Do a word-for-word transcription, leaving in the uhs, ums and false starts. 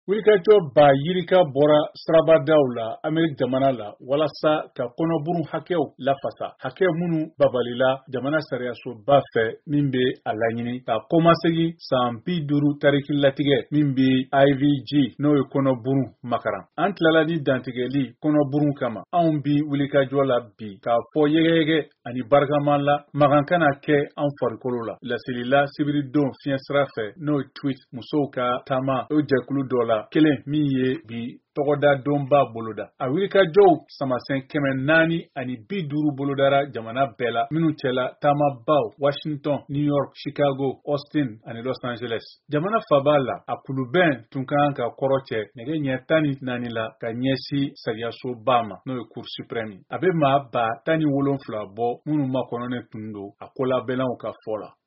Wulikajɔ ba yirika bɔra sirabadaw la Ameriki jamana la walasa ka kɔnɔburun hakɛw lafasa hakɛ minnu babalila jamana sariyasoba fɛ min bɛ a laɲini ka kɔmasegin san bi duuru tariki latigɛ min bɛ I V G n'o ye kɔnɔburun makaran. An tilala ni dantigɛli kɔnɔburun kama anw bi wulikajɔ la bi k'a fɔ yɛgɛyɛgɛ ani barikama la magan kana kɛ an farikolo la laselila sibiridon fiɲɛsira fɛ n'o ye tweet musow ka taama o jɛkulu dɔ la kelen min ye bi tɔgɔda donba boloda a wulikajɔw samasɛn kɛmɛ naani ani bi duuru bolodara jamana bɛɛ la minnu cɛla taamabaw Washington, New York, Chicago, Austin ani Los Angeles. Jamana faba la a kulubɛn tun ka kan ka kɔrɔ cɛ nɛgɛ ɲɛ tan ni naani la ka ɲɛsi sariyasoba ma n'o ye Cour suprême. A bɛ maa ba tan ni wolonfila bɔ minnu makɔnɔnen tun don a kolabɛnnaw ka fɔ la.